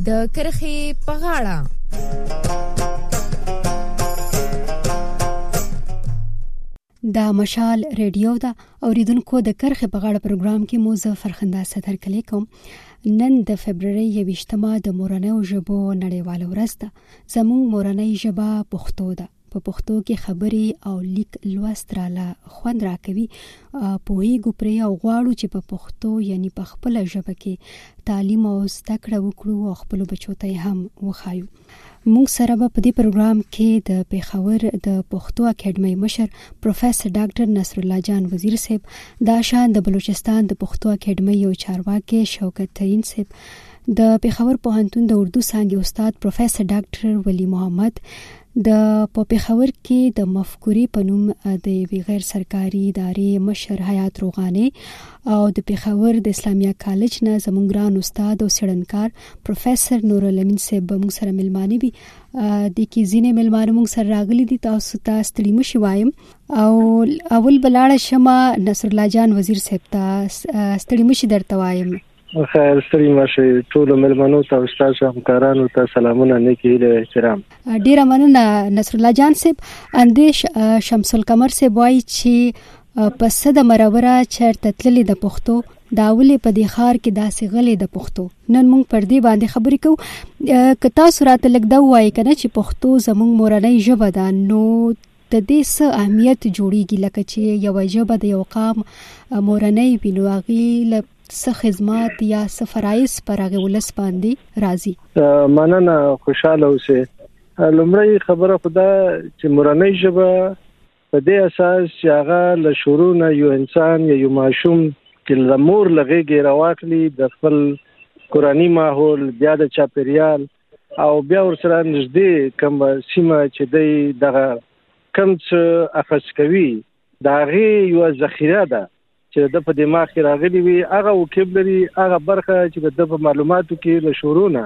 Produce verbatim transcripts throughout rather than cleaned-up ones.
د کرخې په غاړه. دا مشال ریډیو دا اوریدونکو د کرخې په غاړه پروګرام کې مو زه فرخنده صدر کلی کوم. نن د فبرवरी یویشتمه د مورنۍ ژبو نړیواله ورځ ده. زموږ مورنۍ ژبه پښتو ده. په پښتو کې خبرې او لیک لوست راله خوند راکوي. پوهیږو پرې او غواړو چې په پښتو یعنی په خپله ژبه کې تعلیم او زده کړه وکړو او خپلو بچو ته هم وښایو. موږ سره به په دې پروګرام کې د پېښور د پښتو اکیډمۍ مشر پروفیسور ډاکټر نصر الله جان وزیر صاحب، دا شان د بلوچستان د پښتو اکیډمۍ یو چارواکي شوکت ترین صاحب، د پېښور پوهنتون د اردو څانګې استاد پروفیسور ډاکټر ولی محمد، د په پېښور کې د مفکورې په نوم د یوې غیر سرکاري ادارې مشر حیات روغاني او د پېښور د اسلامیه کالج نه زموږ ګران استاد او څېړنکار پروفیسور نور الامین صاحب به موږ سره ملمانه وي. د کې ځینې ملمانه موږ سره راغلي دي. تاسو ته ستړي مشي وایم او اول بلاړه شمه نصر الله جان وزیر صاحب ته ستړي مشي درته وایم. خیر ستړي مشه ټول ملمنو ته استاد همکارانو ته سلامونه نیکی له احترام. ډیره مننه نصر الله جان صاحب. اندیش شمس القمر صاحب وایي چې پس د مروره چرته تللی د پښتو داولې په دې خار کې داسې غلې د پښتو. نن موږ پر دې باندې خبرې کوو. که تاسو راته لږ دا ووایي کنه چې پښتو زموږ مورنۍ ژبه ده، نو د دې څه اهمیت جوړیږي؟ لکه چې یو ژبه د یو قام مورنۍ وي نو هغې له څه خدمات یا څه فرایض پر هغه ولس باندې راځي. مننه، خوشاله اوسئ. لومړی خبره خدا چې مورنۍ ژبه په دې اساس چې هغه له شروع نه یو انسان یا یو ماشوم چې له مور له غېږې راواخلي د خپل کورني ماحول، بیا د چاپېریال او بیا ورسره نږدې کوم سیمه چې دی دغه کوم څه اخذ کوي د هغې یوه ذخیره ده چې د په دماغ کې راغلي وي. هغه وکیبلري، هغه برخه چې د په معلوماتو کې له شروع نه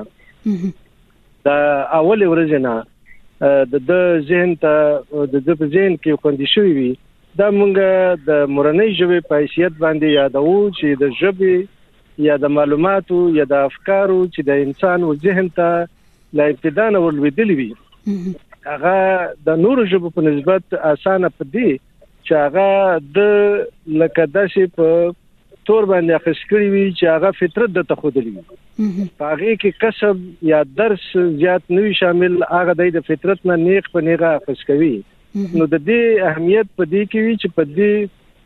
د اولې ورځې نه د د ذهن ته د د په ذهن کې خوندي شوي وي. دا مونږ د مورنۍ ژبې په حیثیت باندې یادوو چې د ژبې یا د معلوماتو یا د افکارو چې د انسان و ذهن ته له ابتدا نه ورلوېدلي وي، هغه د نورو ژبو په نسبت اسانه په دی چې هغه د لکه داسې په تور باندې اخذ کړي وي چې هغه فطرت د تخودلی وي. په هغې کې کسب یا درس زیات نه وي شامل، هغه د فطرت نه نیغ په نیغه اخذ کوي. نو د دې اهمیت په دې کې وي چې په دې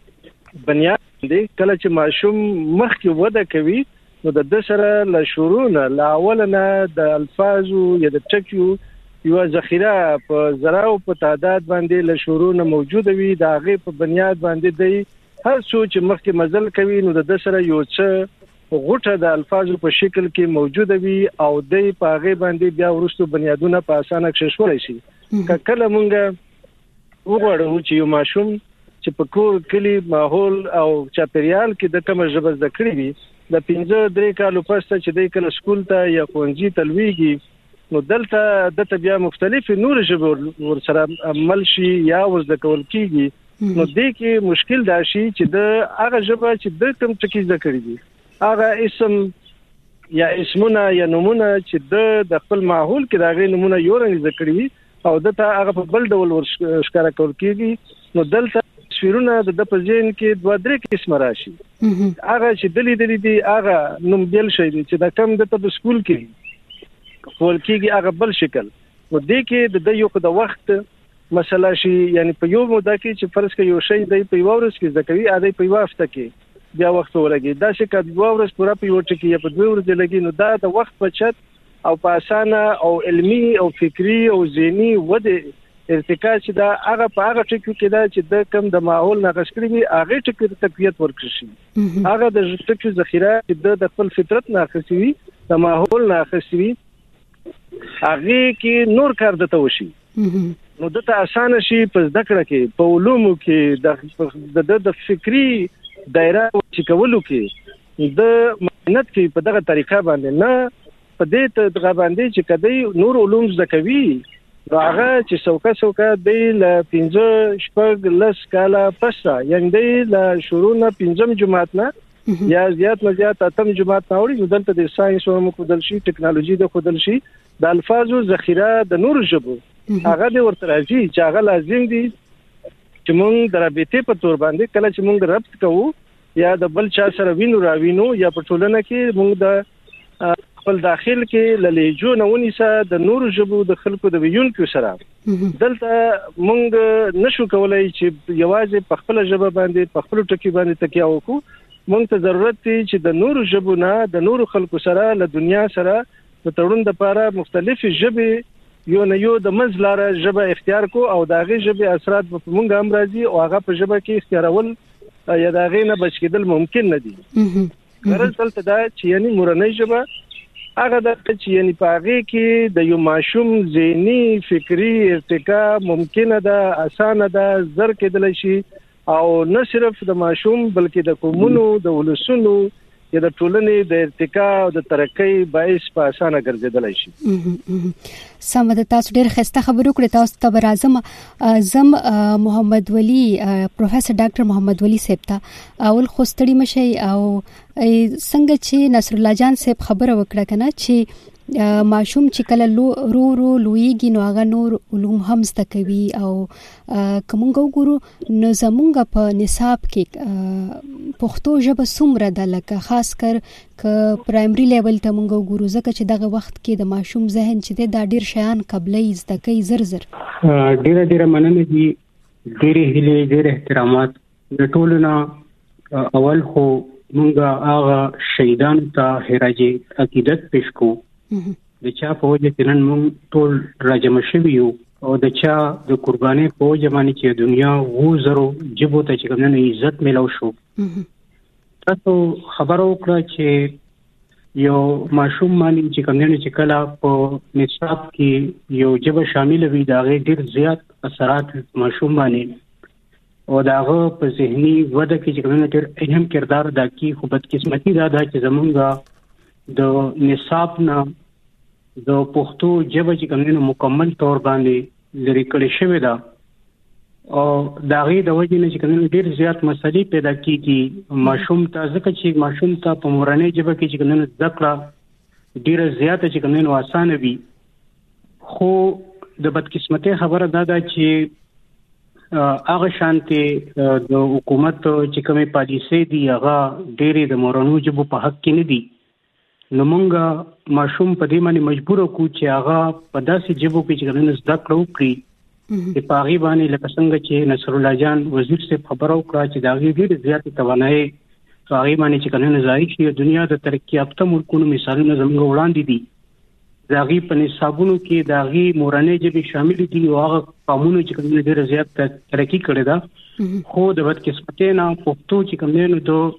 بنیاد باندې کله چې ماشوم مخکې وده کوي نو د ده سره له شروع نه له اوله نه د الفاظو یا د ټکیو یوه ذخیره په زراو په تعداد باندې له شروع نه موجوده وي. د هغې په بنیاد باندې دی هر څو چې مخکې مزل کوي نو د ده سره یو څه غوټه د الفاظو په شکل کې موجوده وي او دی په هغې باندې بیا وروستو بنیادونه په اسانه کښېښولی شي. که کله مونږ وغواړو چې یو ماشوم چې په کور، کلي، ماحول او چاپېریال کې د کومه ژبه زده کړې وي، د پنځه درې کالو پسته چې دی کله سکول ته یا ښوونځي ته لویږي نو دلته دته بیا مختلفې نور ژبې ورسره عمل شي یا ورزده کول کېږي. نو دې کې مشکل دا شي چې د هغه ژبه چې د کوم ټکي زده کړي دي، هغه اسم یا اسمونه یا نومونه چې د د خپل ماحول کې د هغې نومونه یو رنګ زده کړي وي او دته هغه په بل ډول ورښکاره کول کېږي، نو دلته تصویرونه د د په ذهن کې دوه درې قسمه راشي. هغه چې د لیدلي دي هغه نوم بل شی دی چې د کم دته په سکول کې ښوول کېږي هغه بل شکل. نو دې کې د یو خو د وخت مسله شي، یعنی په یو موده کې چې فرض کړه یو شی دی په یوه ورځ کې زده کوي، ا دی په یوه هفته کې بیا وخت ولګي. داسې که یوه ورځ پوره په یو ټکي یا په دوه ورځې لګي نو دا د وخت بچت او په اسانه او علمي او فکري او ذهني ودې ارتقا چې دا هغه په هغه ټکو کې دا چې د کم د ماحول نه غش کړي وي هغې ټکو ته تقویت ورکړي شي. هغه د ټکو ذخیره چې د خپل فطرت نه اخیستي وي، د ماحول نه اخیستي وي، هغې کې نور کار دته وشي نو دته اسانه شي په زده کړه کې، په علومو کې، د د فکري دایره چې کولو کې د مهنت کې په دغه طریقه باندې نه په دې دغه باندې چې کدی نور علوم زده کوي نو هغه چې څوکه څوکه دی له پنځه شپږ لس کاله پسته، یعنې دی له شروع نه پنځم جماعت نه یا زیات نه زیات اتم جماعت ناوړي نو دلته د ساينس او مقدل شي ټکنالوژي د خودل شي د الفاظو ذخیره د نور ژبو هغه د ورته راځي چې هغه لازم دي چې موږ د رابطې په تور باندې کله چې موږ رابط کوو یا د بل چا سره وینو راوینو یا په ټولنه کې موږ د خپل داخل کې للیجو نونیسه د نور ژبو د خلکو د ویونکو سره دلته موږ نشو کولای چې یوازې په خپل ژبه باندې په خپل ټکی باندې تکیه وکړو موږ ته ضرورت دی چې د نور ژبو نه د نور خلکو سره له دنیا سره د تړون لپاره مختلف ژبې یو نه یو د منځلاره ژبه اختیار کو او داغه ژبه اثرات په موږ هم راځي او هغه په ژبه کې اختیارول یا داغه نه بچ کېدل ممکن نه دي غرض دلته دا چې یعنی مورنۍ ژبه هغه د چې یعنی پاغي کې د یو ماشوم ذهني فکری ارتقا ممکنه ده اسانه ده زر کېدل شي او نه صرف د ماشوم بلکې د قومونو د ولسونو یا د ټولنې د ارتقا او د ترقۍ باعث په اسانه ګرځیدل شي. سم د تاسو ډېر ښه خبرو کړې تاسو ته راځم زم محمد ولی پروفیسور ډاکټر محمد ولی صاحب ته اول خو ستړي مشي او څنګه چې نصر الله جان صاحب خبره وکړه کنه چې ماشوم چې کله لو رو رو لویږي نو هغه نور علوم هم زده کوي او کومګو ګورو نو زمونږ په نصاب کې پښتو ژبه څومره ده لکه خاص کر ک پرایمري لیول ته مونږ ګورو ځکه چې دغه وخت کې د ماشوم ذهن چې دا ډیر شیان قبلې زده کوي زر زر ډیر ډیر مننه دي ډیر هلي ډیر احترامات د ټولنا اول خو مونږ هغه شهیدان ته هراجي عقیدت پېښ کوو د چا په وجه کې نن موږ ټول راجم شوي یو او د چا د قرباني په وجه باندې چې دنیا وو زرو جبو ته چې کومه عزت ملو شو تاسو خبرو وکړه چې یو ماشوم باندې چې کومه چې کله په نصاب کې یو جبه شامل وي دا غي ډیر زیات اثرات ماشوم باندې او داغه په ذهني وده کې چې کومه ډیر اهم کردار ادا کوي خو بدقسمتي دا ده چې زمونږ د نصاب نه د پښتو ژبه چې کومه مکمل تور باندې لري کړی شوی دا او دا غي د وجې نه چې کومه ډیر زیات مسلې پیدا کیږي ماشوم ته ځکه چې ماشوم ته په مورنۍ ژبه کې چې کومه ذکر ډیر زیات چې کومه آسان وي خو د بدقسمتۍ خبره دا ده چې هغه شانتي د حکومت چې کومه پالیسي دی هغه ډېری د مورنۍ ژبه په حق کې نه دي نو مونږه ماشوم په دې باندې مجبور کو چې هغه په داسې ژبو کې چې کومه زده کړو کړی چې پاغي باندې لکه څنګه چې نصر الله جان وزیر سے خبرو کړه چې دا غي ډېر زیات توانایي پاغي باندې چې کومه ځای شي دنیا د ترقی یافته ملکونو مثالونه زموږ وړاندې دي دا غي په نصابونو کې دا غي مورنۍ ژبه شامل دي او هغه قانون چې کومه ډېر زیات ترقی کړی دا خو د بدقسمتۍ نه پښتو چې کومه نو دو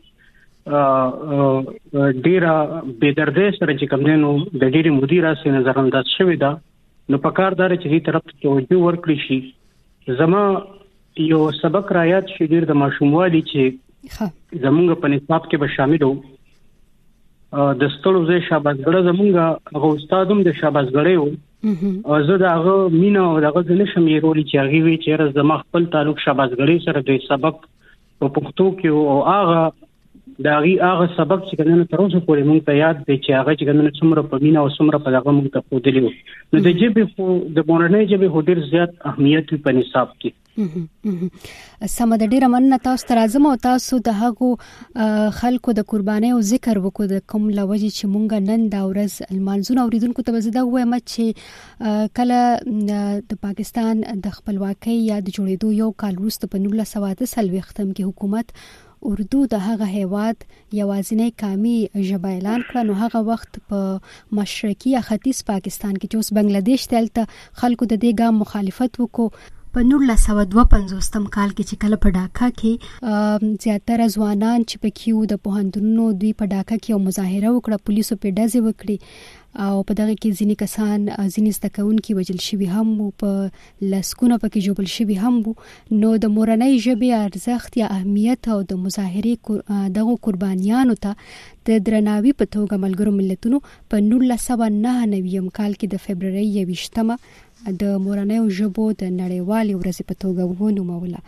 ډیره بېدردۍ سره چې کوم دینو د ډېری مدیر سره نظر انداز شوی دا نو په کار دار چې دې طرف ته توجه ورکړي شي زما یو سبق را یاد شي ډېر د ماشوموالي چې زمونږ په نصاب کې به شامل وو د ستړو ځای شاباسګړه زمونږ هغه استادوم د شاباسګړې وو او زه د هغه مینا او دغه نشم یې رولي چې هغه وی چې زما خپل تعلق شاباسګړې سره د سبق په پښتو کې او هغه دا غي هغه سبق چې کنه تر اوسه پورې مونږ ته یاد دی چې هغه چې کنه څومره په مینا او څومره په هغه مونږ ته خودلی نو د جبه خو د مورنۍ جبه هو ډیر زیات اهمیت په نصاب کې سم د ډیره مننه تاسو ته راځم او تاسو د هغه خلکو د قربانۍ او ذکر وکړو د کوم لوجه چې مونږ نن دا ورځ المانزون اوریدونکو ته زده وایم چې کله د پاکستان د خپلواکۍ یا د جوړېدو یو کال وروسته په نولس سوه اته څلوېښتم کې حکومت اردو د هغه هیواد یوازینی قومي ژبه اعلان کړه نو هغه وخت په مشرقي یا ختیځ پاکستان کې چې اوس بنگلاديش دلته خلکو د دې ګام مخالفت وکړو په نولس سوه دوه پنځوستم کال کې چې کله په ډاکا کې زیاتره ځوانان چې په کیو د پوهنتونونو دوی په ډاکا کې یو مظاهره وکړه پولیسو په ډزې وکړي او په دغه کې ځینې کسان ځینې زده کوونکي وژل شوي هم وو په لسګونه پکې ژوبل شوي هم وو نو د مورنۍ ژبې ارزښت یا اهمیت او د مظاهرې دغو قربانیانو ته د درناوي په توګه ملګرو ملتونو په نولس سوه نهه نوي کال کې د فبرورۍ یویشتمه د مورنۍ ژبو د نړیوالې ورځې په توګه ونوموله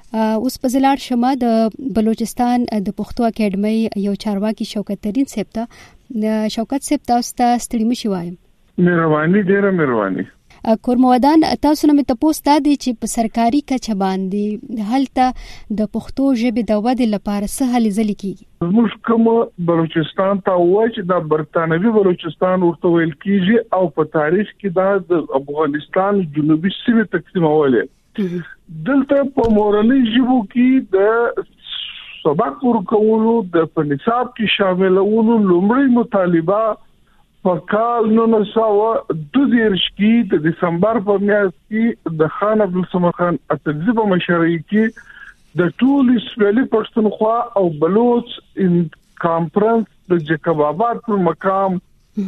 اوس په زلار شمه د بلوچستان د پښتو اکیډمي یو چارواکي شوکت ترین صاحب ته شوکت صاحب تاسو ته ستړي مشي وایم. مهرباني ډیره مهرباني. کورمودان تاسو نه مې تاسو ته دي چې په سرکاري کچه باندې هلته د پښتو ژبې د ودې لپاره څه هلې ځلې کیږي؟ موږ کوم بلوچستان ته وایي چې د برتانوي بلوچستان ورته ویل کیږي او په تاریخ کې دا د افغانستان جنوبي سیمې تقسیمول. دلته په مورنۍ ژبو کې د سبق ورکولو د په نصاب کې شاملولو لومړی مطالبه په کال نولس سوه دوه دېرش کې د دسمبر په میاشت کې د خان عبدالصمد خان اڅکزي په مشرۍ کې د ټول سویلي پښتونخوا او بلوچ کانفرنس د جیکب آباد پر مقام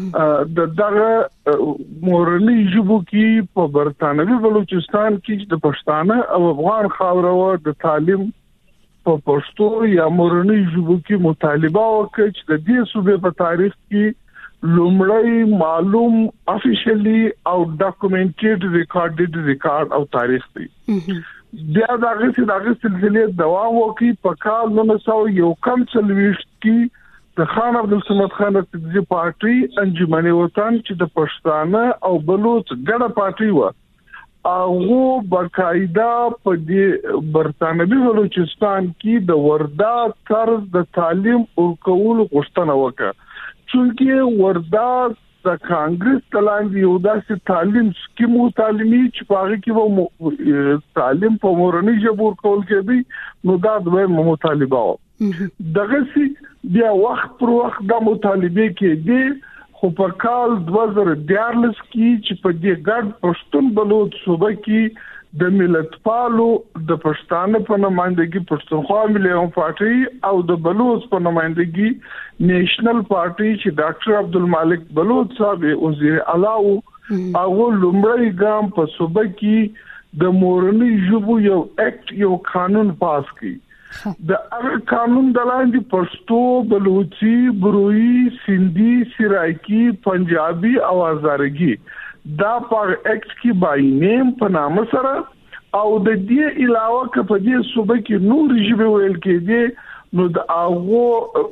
د دغه مورنۍ ژبو کې په برتانوي بلوچستان کې د پښتانه او افغان خاوره د تعلیم په پښتو یا مورنۍ ژبو کې مطالبه وکړي چې د دې صوبې په تاریخ کې لومړی معلوم افیشلی او ډاکومنټډ ریکارډډ ریکارډ او تاریخ دی. بیا دغه څه دغه سلسله دوام وکړي په کال نولس سوه یو کم څلوېښت کې د خان عبدالصمد خان اڅکزي پارټي انجمن وطن چې د پښتانه او بلوچ ګډه پارټي و هغه باقاعده په دې برتانوي بلوچستان کې د وردا طرز د تعلیم ورکولو غوښتنه وکړه چونکه وردا د کانګرس تلاندې یو داسې تعلیم سکیم او تعلیمي چې په هغه کې و تعلیم په مورنۍ ژبه ورکول کېدی نو دا د مطالبه و. دغه سي بیا وخت پر وخت د مطالبه کې خو په کال دوه زره دیارلس کې چې په دې ګډ پښتون بلوچ صوبه کې د ملت پالو د پښتانه په نمائندګي پښتونخوا ملي پارټي او د بلوچ په نمائندګي نیشنل پارټي چې ډاکټر عبدالمالک بلوچ صاحب وزیر اعلی او هغه لومړی ګام په صوبه کې د مورنۍ ژبو یو اکټ یو قانون پاس کړ. د هغه قانون د لاندې پښتو، بلوچي، بروئی، سندھی، سرایکی، پنجابي او هزارګي دا په اکټ کې بای نیم په نامه سره او د دې علاوه که په دې صوبه کې نور ژبې ویل کېږي نو د هغه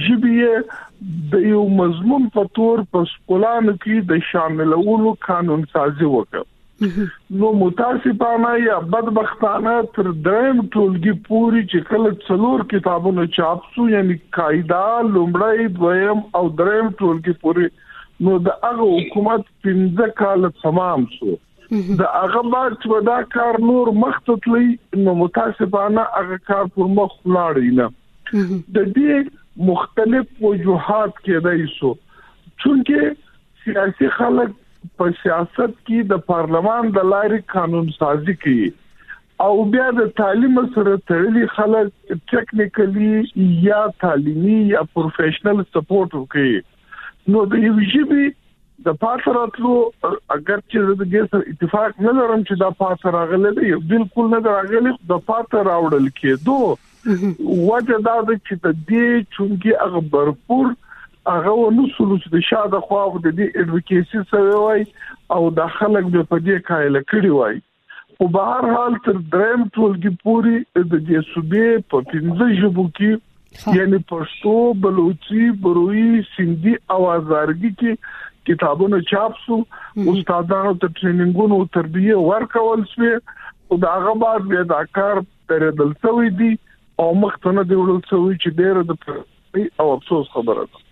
ژبې د یو مضمون په تور په سکولانو کې د شاملولو قانون سازي وکړه. نو متاسفانه یا بدبختانه تر دریم ټولګي پوری چې کله څلور کتابونه چاپ شو یعنی قاعده لومړی دویم او دریم ټولګي پوری نو د هغه حکومت پنځه کال تمام شو. د هغه بعد چې دا کار نور مخته تللی نو متاسفانه هغه کار پر مخ لاړی نه. د دې مختلف وجوهات کېدای شو چونکه سیاسي خلک په سیاست کې د پارلمان د لارې قانون سازي کوي او بیا د تعلیم سره تړلي خلک ټیکنیکلی یا تعلیمي یا پروفیشنل سپورټ کوي. نو د یو ژبې د پاتراتلو اگر چې د دې سره اتفاق نه لرم چې دا پاتره راغلی دی بالکل نه راغلی د پاتره راوړل کېدو وجه دا ده چې د دې چونکه هغه برپور هغه ونو سلوچ د شاده خو د دې اډوکیسي سره وای او د خلک په دې کایله کړی وای او په هر حال تر دریم ټولګي پوری د دې صوبې په پنځه ژبو کې یعنی پښتو، بلوچي، بروئی، سندھی او هزارګي کې کتابونه چاپ شو. استادانو ته ټریننګونو او تربیه ورکول شو او دا هغه بعد بیا دا کار ترېدل شوی دی او مخته دی وړل شوی چې ډېر د او افسوس خبره ده.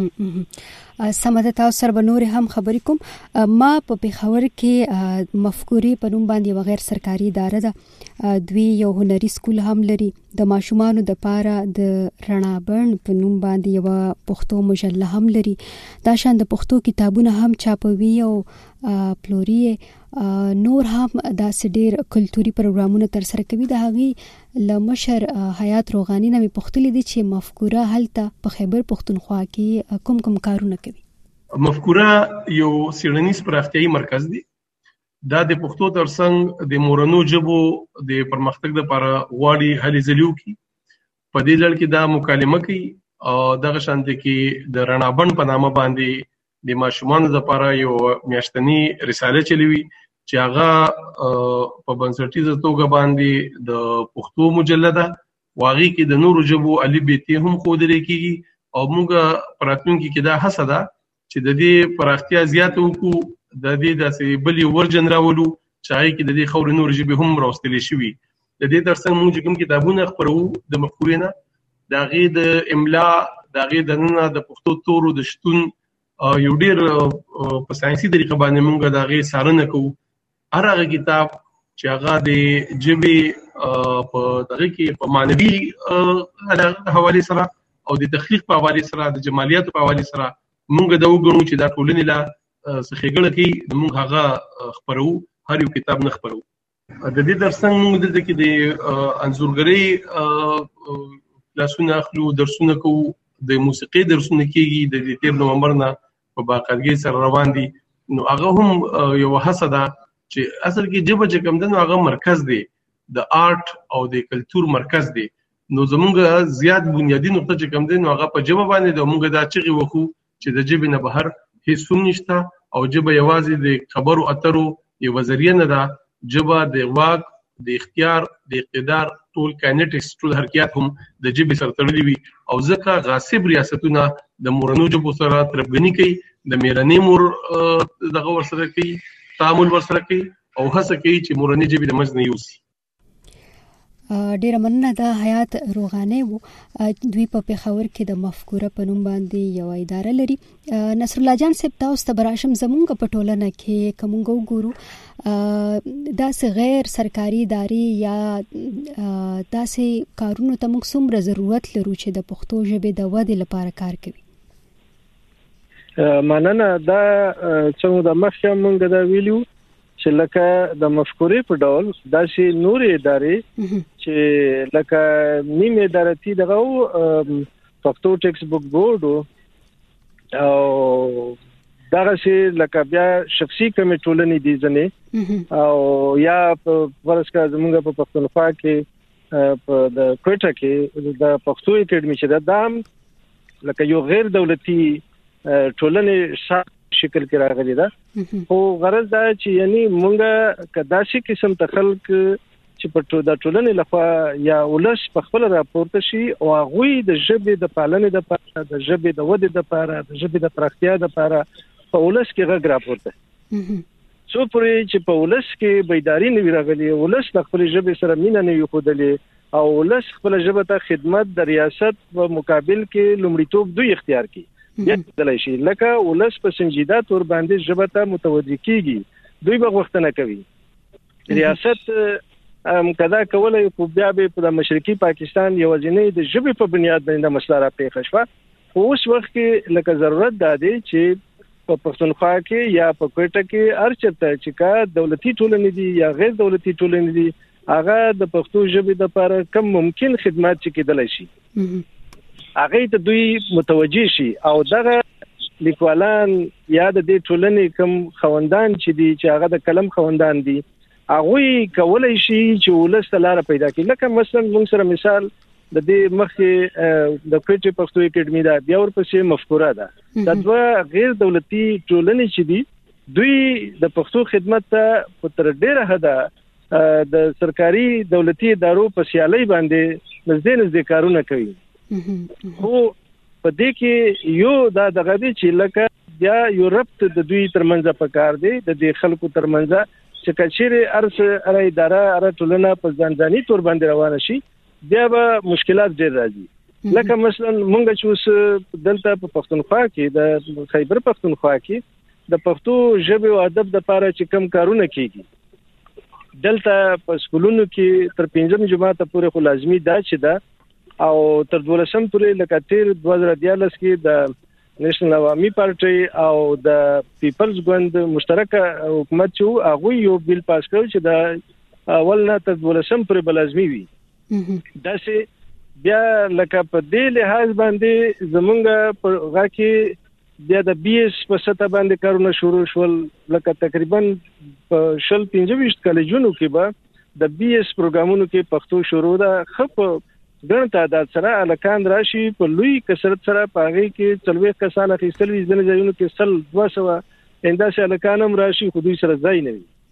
سمه تاسو سره به نور هم خبرې کوم. ما په پیښور کې مفکورې په نوم باندې یو غیر سرکاري اداره ده دوی یو هنري سکول هم لري د ماشومانو د پاره د رڼا بڼ په نوم باندې یو پښتو مجله هم لري دا شان د پښتو کتابونه هم چاپوي او پلوري نور هم داسې ډېر کلتوري پروګرامونه تر سره کوي. د هغې له مشر حیات روغاني نه مې پوښتلي دي چې مفکوره هلته په خیبر پښتونخوا کې کوم کوم کارونه کوي. مفکوره یو څیړنیز پراختیایي مرکز دی. دا د پښتو ترڅنګ د مورنو ژبو د پرمختګ لپاره غواړي هلې ځلې وکړي. په دې لړ کې دا مکالمه کوي او دغه شانتي کې د رڼا بڼ په نامه باندې د ماشومانو لپاره یو میاشتنی رساله چلوي چې هغه په بنسټیزه توګه باندې د پښتو مجلده واغې کې د نورو ژبو الف ب ت هم ښودل کېږي او موږ په راتلونکي کې دا هڅه ده چې د دې پراختیا زیاته وکړو، د دې داسې بلې ورجن راولو چې هغې کې د دې خورې نورې ژبې هم راوستلې شوي. د دې ترڅنګ موږ چې کوم کتابونه خپروو د مفکورې نه، د هغې د املا، د هغې دننه د پښتو تورو د شتون یو ډېر په ساینسي طریقه باندې موږ د هغې څارنه کوو. هر هغه کتاب چې هغه د ژبې په دغه کې په معنوي حوالې سره او د تخلیق په حوالې سره، د جمالیاتو په حوالې سره موږ دا وګڼو چې دا ټولنې لا څه ښېګڼه کوي، موږ هغه خپروو، هر یو کتاب نه خپروو. د دې ترڅنګ موږ دلته کې د انځورګرۍ کلاسونه اخلو، درسونه کوو، د موسیقي درسونه کېږي د دې تېر نومبر نه په باقاعدګۍ سره روان دي. نو هغه هم یوه هڅه ده چې اصل کې ژبه چې کوم ده نو هغه مرکز دی، د آرټ او د کلتور مرکز دی. نو زمونږ زیات بنیادي نقطه چې کوم دی نو هغه په ژبه باندې ده. موږ دا چغې وکړو چې د ژبې نه بهر هېڅ هم نشته او ژبه یوازې د خبرو اترو یوه ذریعه نه ده. ژبه د واک، د اختیار، د اقتدار ټول کاینټکس، ټول حرکیات هم د ژبې سره تړلي وي او ځکه غاصب ریاستونه د مورنو ژبو سره تربګني کوي، د میرنۍ مور دغه ورسره کوي، تعامل ورسره کوي او هڅه کوي چې مورنۍ ژبې د منځ نه یوسي. ډیره مننه. د حیات روغاني وو، دوی په پېښور کې د مفکوره په نوم باندې یو اداره لري. نصر الله جان صاحب، تاسو ته براشم زمونږ په ټولنه کې کومګ وګورو داسې غیر سرکاري ادارې یا داسې کارونو ته موږ څومره ضرورت لرو چې د پښتو ژبې د ودې لپاره کار کوي؟ مننه. دا څنګه د مخکې موږ دا ویلو چې لکه د مفکورې په ډول داسې نورې ادارې چې لکه نیم ادارتي دغه پښتو ټیکسټ بک بورډ او دغه چې لکه بیا شخصي کمې ټولنې دي ځنې او یا فرض کړه زموږ په پښتونخوا کې په د کوټه کې د پښتو اکیډمي چې دا هم لکه یو غیر دولتي ټولنې شکل کې راغلي ده. خو غرض دا چې یعنی مونږه کداسي قسم ته خلک چې په د ټولنې لخوا یا ولس په خپل راپورته شي او هغه د ژبې د پالنې د لپاره، د ژبې د ودې لپاره، د ژبې د پراختیا لپاره په ولس کې غږ راپورته. څو پرې چې په ولس کې بیداری نه وي راغلي، ولس د خپل ژبې سره مینه نه وي ښودلې او ولس خپل ژبه ته خدمت د ریاست په مقابل کې لومړیتوب دوی اختیار کړي، یا دلای شي لکه ولس په سنجیده تور باندې ژبه ته متوجه کیږي، دوی به غوښتنه کوي. ریاست ام کدا کولای خو بیا به په مشرقي پاکستان یو ځینې د ژبې په بنیاد باندې مسله را پیښ شوه. اوس وخت کې لکه ضرورت ده چې په پښتونخوا کې یا په کوټه کې هر چېرته چې کا دولتي ټولنې دي یا غیر دولتي ټولنې دي هغه د پښتو ژبې لپاره کم ممکن خدمات چې کېدلای شي هغه ته دوی متوجي شي او دغه لیکوالان یا د دې ټولنې کم خوندان چې دي چې هغه د کلم خوندان دي هغه کولای شي چې ولس لاره پیدا کړي. لکه مثلا موږ سره مثال د دې مخکې د کوټه پښتو اکیډمي دا بیا ورپسې مفکوره ده، دا دوه غیر دولتي ټولنې چې دي دوی د پښتو خدمت ته په تر ډیره حد د سرکاري دولتي ادارو په سیالي باندې نږدې نږدې کارونه کوي. خو په دې کې یو دا دغه دي چې لکه بیا یو ربط د دوی ترمنځ په کار دی، د دې خلکو ترمنځ چې کچېره ارس اره اداره اره ټولنه په ځانځاني تور باندې روانه شي بیا به مشکلات ډېر راځي. لکه مثلا مونږ چې اوس دلته په پښتونخوا کې د خیبر پښتونخوا کې د پښتو ژبې او ادب لپاره چې کم کارونه کیږي دلته په سکولونو کې تر پنځم جماعت پورې خو لازمي دا چې دا او تر دولسم پورې لکه تیر دوه زره دیارلس کې د نېشنل عوامي پارټي او د پیپلز ګوند مشترک حکومت چې هغه یو بیل پاس کړ چې د اول نه تر دولسم پورې بلازمي وي. دا چې بیا لکه په دې لحاظ باندې زمونږ په غا کې بیا د بي اس په سطح باندې کارونه شروع شول. لکه تقریبا په شل پنځه ویشت کالجونو کې به د بي اس پروګرامونو کې پښتو شروع ده. خپ ګڼ تعداد سره الکان راشي په لوی کثرت سره پاغي کې څلوي کسان اخیستل وي ځنه ځایونو کې سل دوه سوه انداسه الکانم راشي خو دوی سره ځای نه وي.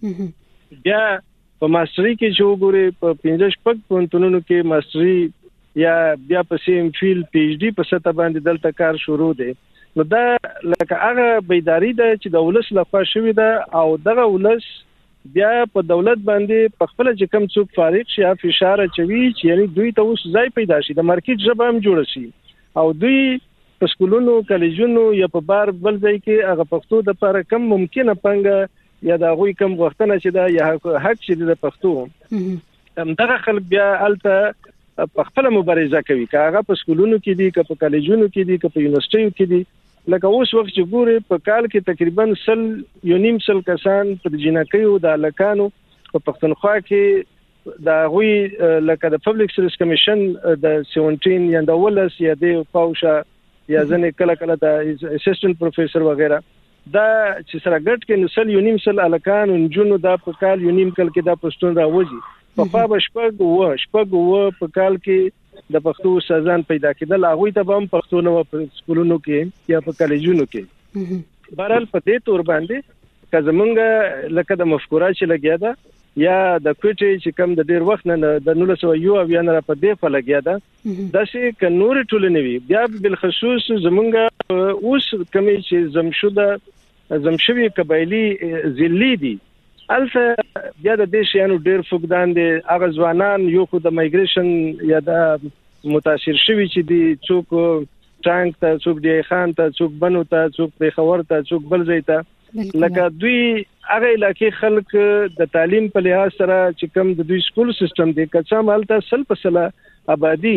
بیا په ماستری کې چې وګوري په پنځه شپږ پوهنتونونو کې ماستری یا بیا په سیم فیل پی ایچ ډی په سطح باندې دلته کار شروع دی. نو دا لکه هغه بیداری ده چې د ولس لخوا شوې ده او دغه ولس بیا په دولت باندې په خپل چې کم څوک فارغ شي یا فشار چوي چې یعنی دوی ته اوس ځای پیدا شي د مارکیټ ژبه هم جوړ شي او دوی په سکولونو کالجونو یا په بار بل ځای کې هغه پښتو د لپاره کم ممکنه پنګه یا د غوي کم وختونه چې دا یا حق شي د پښتو هم دغه خلک بیا الته په خپل مبارزه کوي که هغه په سکولونو کې دي که په کالجونو کې دي که په یونیورسيټیو کې دي. لکه اوس وخت چې ګوري په کال کې تقریبا سل یو نیم سل کسان په جنکیو د الکانو په پښتونخوا کې د غوي لکه د پبلک سرویس کمیشن د سیونټین یا د ولس یا د پاوشا یا ځنې کله کله د اسسټنټ پروفیسور وغیرہ دا چې سره ګټ کې نسل یو نیم سل الکان انجونو دا په کال یو نیم کال کې دا پښتون راوځي په خوا شپږ و شپږ و په کال کې د پښتو سازان پیدا کېدل هغه ته به هم پښتو نو په سکولونو کې یا په کالجونو کې بهرحال په دې تور باندې که زمونږ لکه د مفکوره چې لګیا ده یا د کوټې چې کم د ډیر وخت نه د نولس سوه یو اویا نه په دې په لګیا ده داسې که نورې ټولنې وي بیا بالخصوص زمونږ اوس کمې چې زمشوده زمشوي قبایلي ضلعي دي البته بیا د دې شیانو ډیر فقدان دي. هغه ځوانان یو خو د مایګریشن یا د متاثر شوی چې دي څوک ټانک ته څوک دی خان ته څوک بنو ته څوک پیښور ته څوک بل ځای ته لکه دوی هغه علاقې خلک د تعلیم په لحاظ سره چې کوم د دوی سکول سیستم دی کچا مالته سل په سل آبادی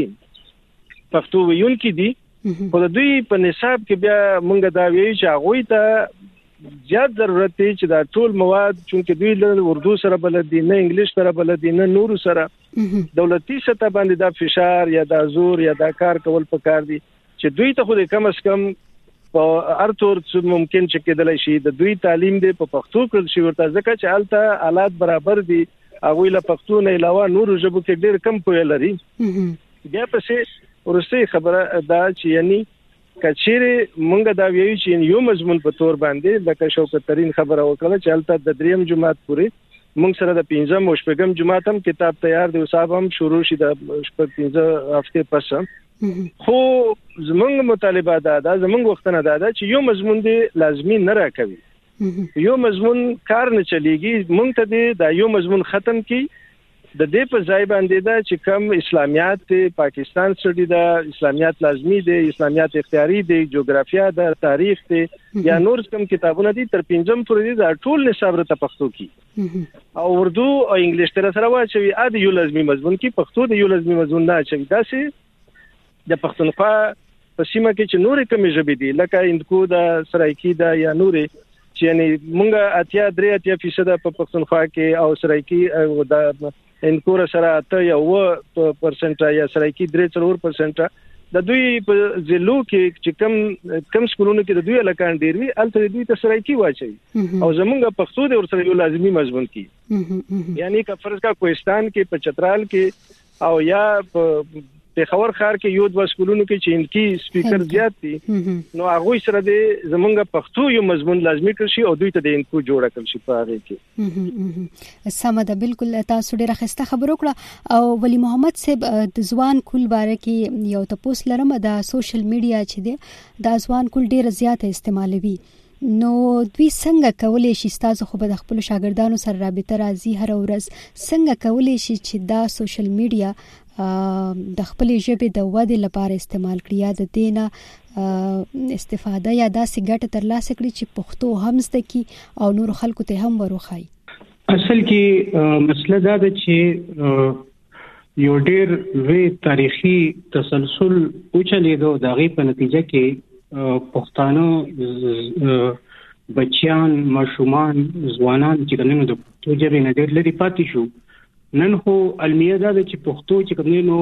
پښتو ویونکي دي خو د دوی په نصاب کې بیا مونږ دا ویو چې هغه ته زیات ضرورت دی چې دا ټول مواد چونکه دوی له اردو سره بلد دي نه انګلیش سره بلد دي نه نور سره دولتي سطح باندې دا فشار یا دا زور یا دا کار کول پکار دي چې دوی ته خو کم از کم په ارتور ممکن چې کېدلای شي د دوی تعلیم دی په پښتو کې شي ورته ځکه چې الته حالات برابر دي هغه له پښتو نه علاوه نور ژبو کې ډېر کم پوهه لري. بیا پسې ورسته خبره دا چې یعنی کچېره مونږ دا ویو چې یو مضمون په تور باندې د شوکت ترين خبره وکړه چې البته د دریم جماعت پورې مونږ سره د پنځم او شپږم جماعت هم کتاب تیار دی او صاحب هم شروع شي د شپږ پنځه هفته پس خو زمونږ مطالبه دا ده زمونږ وختونه دا ده چې یو مضمون دی لازمي نه راکوي یو مضمون کار نه چلیږي مونږ ته دا یو مضمون ختم کی د دې په ځای باندې دا چې کوم اسلامیات ته پاکستان سړي دا اسلامیات لازمی دي اسلامیات اختیاري دي جغرافیا دا تاریخ ته یا نور کوم کتابونه دي تر پنځم پورې دا ټول نصاب ته پښتو کی او اردو او انګلیش تر سره واچوي ا د یو لازمی مضمون کی پښتو د یو لازمی مضمون نه اچوي دا سي د پښتونخوا په سیمه کې چې نور کوم ژبې دي لکه اندکو دا سرایکی دا یا نورې چې یعنی مونږه اتیا درې اتیا فیصد په پښتونخوا کې او سرایکی او دا انکور سره ته یو پرسنټ یا سرایکی درې څلور پرسنټ د دوی په ضلعو کې چې کم کم سکولونو کې د دوی الکان ډیر وی الته دوی ته سرایکی واچي او زمونږ پښتو د ورسره یو لازمی مضمون کی یعنی که فرض کا کوهستان کې په چترال کې او یا په پیښور ښار کې یو د سکولونو کې چې انکی سپیکر زیات دي نو هغه سره د زمونږ پښتو یو مضمون لازمي کړ شي او دوی ته د انکو جوړ کړ شي په هغه کې. سمه ده بالکل تاسو ډیره خسته خبرو کړه او ولی محمد صاحب د ځوان کول باره کې یو تاسو لرم د سوشل میډیا چې دی د ځوان کول ډیره زیاته استعمالوي نو دوی څنګه کولای شي تاسو خو به خپل شاګردانو سره رابطه راځي هر ورځ څنګه کولای شي چې دا سوشل میډیا د خپل ژبې د ودې لپاره استعمال کړي یا د دینه استفاده یا داسې ګټه ترلاسه کړي چې پښتو هم زده کی او نور خلکو ته هم وروخی. اصل کې مسله دا ده چې یو ډېر لوی تاریخي تسلسل اوچلیدو د هغې په نتیجه کې پښتانه بچیان ماشومان ځوانان چې کوم د پښتو ژبې نه ډېر لرې پاتې شو. نن خو المیه دا چې پښتو چې کومینو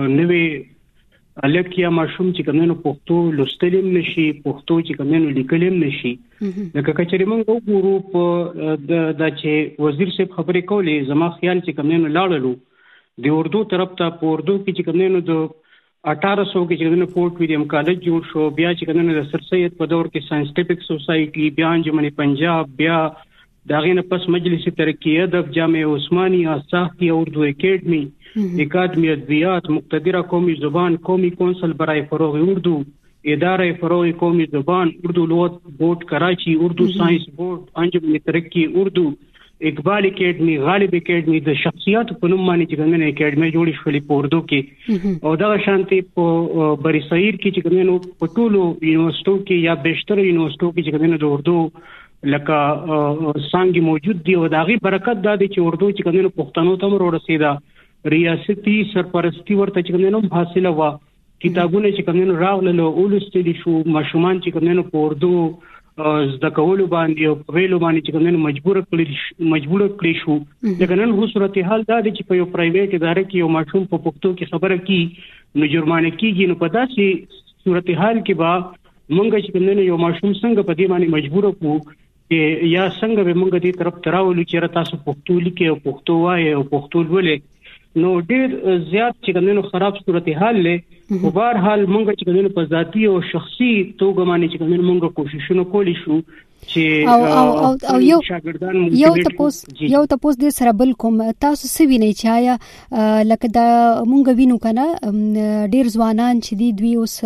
نوې الک یا ماشوم چې کومینو پښتو لوستلم نشي پښتو چې کومینو لیکلم نشي لکه کچري مونږ وګورو په د چې وزیر صاحب خبرې کولې زما خیال چې کومینو لاړلو د اردو طرف ته په اردو کې چې کومینو د اٹھارہ سو کې چې کومینو فورټ ویلیام کالج جوړ شو بیا چې کومینو د سر سید په دور کې ساينټیفیک سوسایټي بیا انجمن پنجاب بیا دا غینه پس مجلس ترقی ادب جامعه عثمانیہ صحافی اردو اکیڈمی اکادمی ادبیات مقتدرہ قومی زبان قومی کونسل برائے فروغ اردو ادارہ فروغ قومی زبان اردو لغت بورڈ کراچی اردو سائنس بورڈ انجمن ترقی اردو اقبال اکیډمي غالب اکیډمي د شخصیت په نوم باندې چې کومه اکیډمي جوړې شولې په اردو کې او دا شانتي په بری صغیر کې چې کومه په ټولو یونیورسيټو کې یا بیشتر یونیورسيټو کې چې کومه د اردو لکه څنګه موجود دی او دا غي برکت دا دی چې اردو چې کومه پښتنو ته ورسېدا ریاستي سرپرستی ورته چې کومه حاصله وا کتابونه چې کومه راغله اولستې شو ماشومان چې کومه په اردو زده کولو باندې او ویلو باندې چې کومه مجبور کړی مجبور کړی شو لکه نن هو صورتحال دا دی چې په یو پرایویټ ادارې کې یو ماشوم په پښتو کې خبره کی نو جرمانه کیږي نو په داسې صورتحال کې با مونږ چې کومه یو ماشوم څنګه په دې باندې مجبور کو چې یا څنګه به مونږ دې طرف تراولو چې تاسو پښتو لیکي او پښتو وایي او پښتو ولې نو ډیر زیات چې کومه خراب صورتحال له په بهر حال مونږ چې کومه په ذاتی او شخصي توګه باندې چې کومه مونږ کوششونه کولی شو چې او او او یو یو تاسو یو تاسو د سره بل کوم تاسو سوي نه چایا لکه دا مونږ وینو کنه ډیر ځوانان چې دی دوی اوس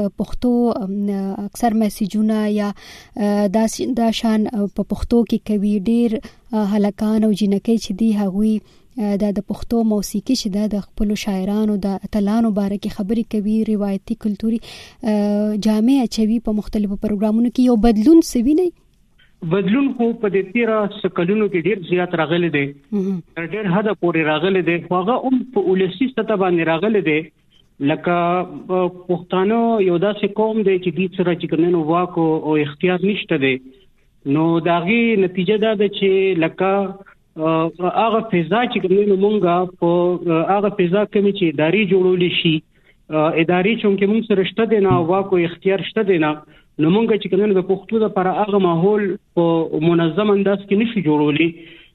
پښتو اکثر میسجونه یا دا شان په پښتو کې کوي ډیر هلکان او جنکې چې دی هغوی دا د پښتو موسیقي چې د خپل شاعرانو د اتلانو باره کې خبرې کوي روایتي کلتوري جامع اچوي په مختلفو پروګرامونو کې یو بدلون سوي نه بدلون خو په دې تیرا سکلونو کې ډیر زیات راغلی دی ډیر حد پورې راغلی دی خو هغه هم په ولسی سطح باندې راغلی دی لکه پښتانه یو داسې قوم دی چې د سره چې کنه واک او اختیار نشته دی نو داغي نتیجه دا ده چې لکه هغه فضا چې کومه مونږه په هغه فضا کې چې اداري جوړول شي اداري چې موږ سره شته دی نه واکو اختیار شته دی نه نو مونږ چې کومه د پښتو لپاره هغه ماحول په منظم انداز کې نشي جوړولي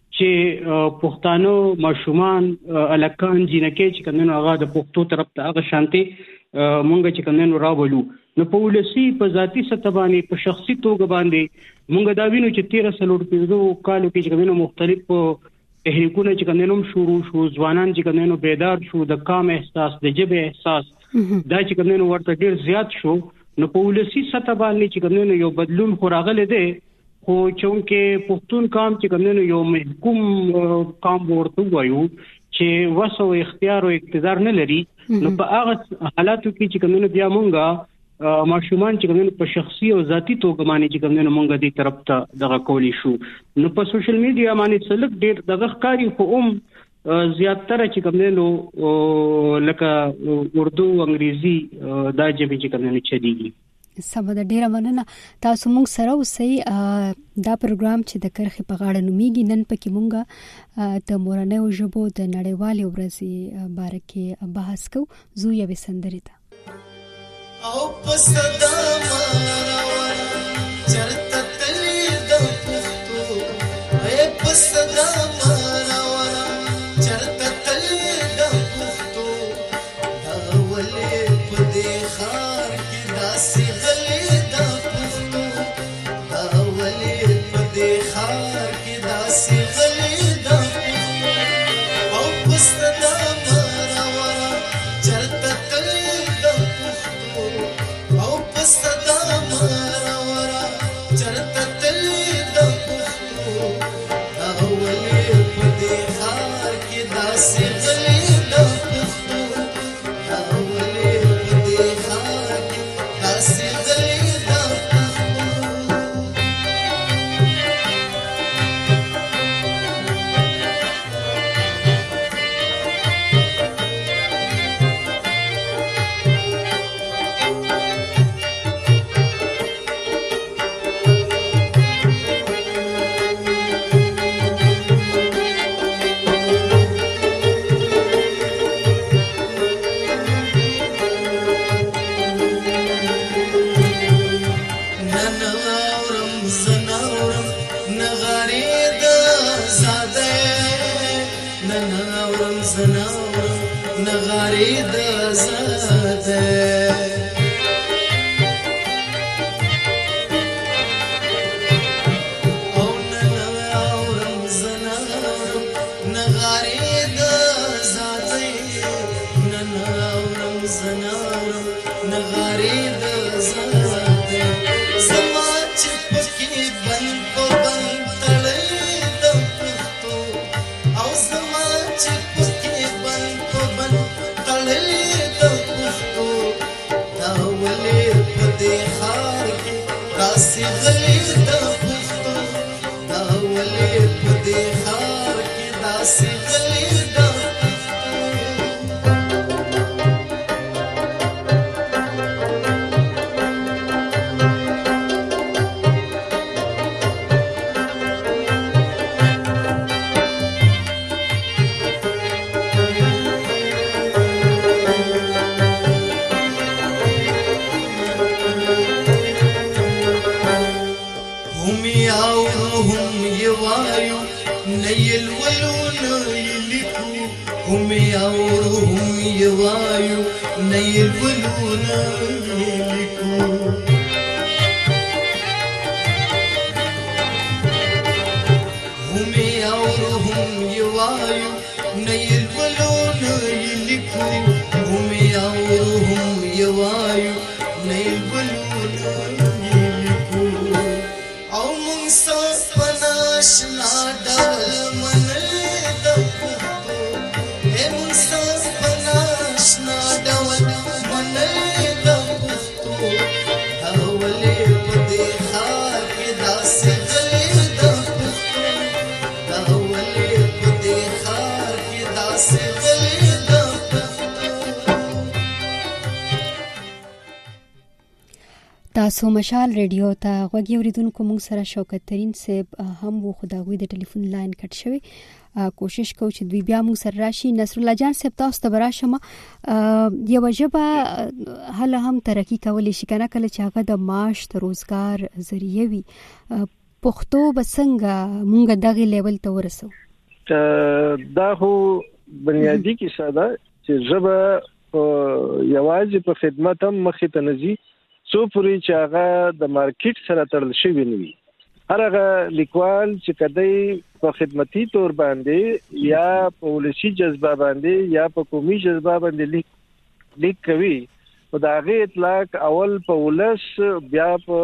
چې پښتانه ماشومان الکان جنکې چې کومه هغه د پښتو طرف ته هغه شانتي مونږ چې کومه راولو نو په ولسی په ذاتی سطح باندې په شخصي توګه باندې مونږ دا وینو چې تیرہ سلوټ پیزو کالو کې چې کومه مختلف تحریکونه چې کومه شروع شو ځوانان چې کومه بیدار شو د کام احساس د جبه احساس دا چې کومه ورته ډیر زیات شو نو په ولسی سطح باندې چې کومه یو بدلون خو راغلی دی خو چونکه پښتون کام چې کومه یو محکوم کام ورته وایو چې وسو اختیار او اقتدار نه لري نو په هغه حالاتو کې چې کومه بیا مونږه ماشومان چې کومه په شخصي او ذاتی توګه باندې چې کومه مونږه دې طرف ته دغه کولی شو نو په سوشل میډیا باندې څلک ډېر دغه ښکاری خو هم زیاتره چې کومه نو لکه اردو انګریزي دا ژبې چې کومه چديږي سبا د ډیره مننه تاسو موږ سره اوسئ دا پروګرام چې د کرخې په غاړه نومیږي نن پکې مونږه د مورنیو ژبو د نړیوالې ورځې باره کې بحث کوو زو یوې سندرې ته او پسدا ماراوان چرته تلې د پښتو اے پسدا ماراوان چرته تلې د پښتو دا ولې په دې خار کې داسې غلې د پښتو دا ولې په دې خار کې داسې غلې د پښتو او پسدا ماراوان چرته تلې د صدا مارا ورا چرته تلې د پښتو دا ولې په دې خار کې داسې غلې د پښتو دا ولې په دې خار کې داسې غلې د غلي د پښتو دا ولې په دې خار کې داسې غلي د نيل ولونا يلكو هم يورهم يوايو نيل ولونا يلكو هم يورهم يوايو نيل ولونا يلكو هم يورهم يوايو نيل ولونا يلكو او منصف ناشنا دول تاسو مشال ریډیو ته غوږی اوریدونکو موږ سره شوکت ترين صاحب هم وو خداوی د ټلیفون لاین کټ شوی کوشش کوو چې دوی بیا موږ سره راشي. نصر الله جان صاحب تاسو ته براشم یو وجبه هله هم ترقی کولې شي کنه کله چې هغه د معاش ته روزګار ذریعہ وي پښتو بسنګ موږ دغه لیول ته ورسو. دا هو بنیادی کې ساده چې ژبه یوازې په خدمت هم مخې ته نزي څو پوری چې هغه د مارکیټ سره تړل شوی نه وي. هر هغه لیکوال چې کدی په خدمتي تور باندې یا په ولسی جذبه باندې یا په قومي جذبه باندې لیک لیک کوي او دا غي اطلاق اول په ولس بیا په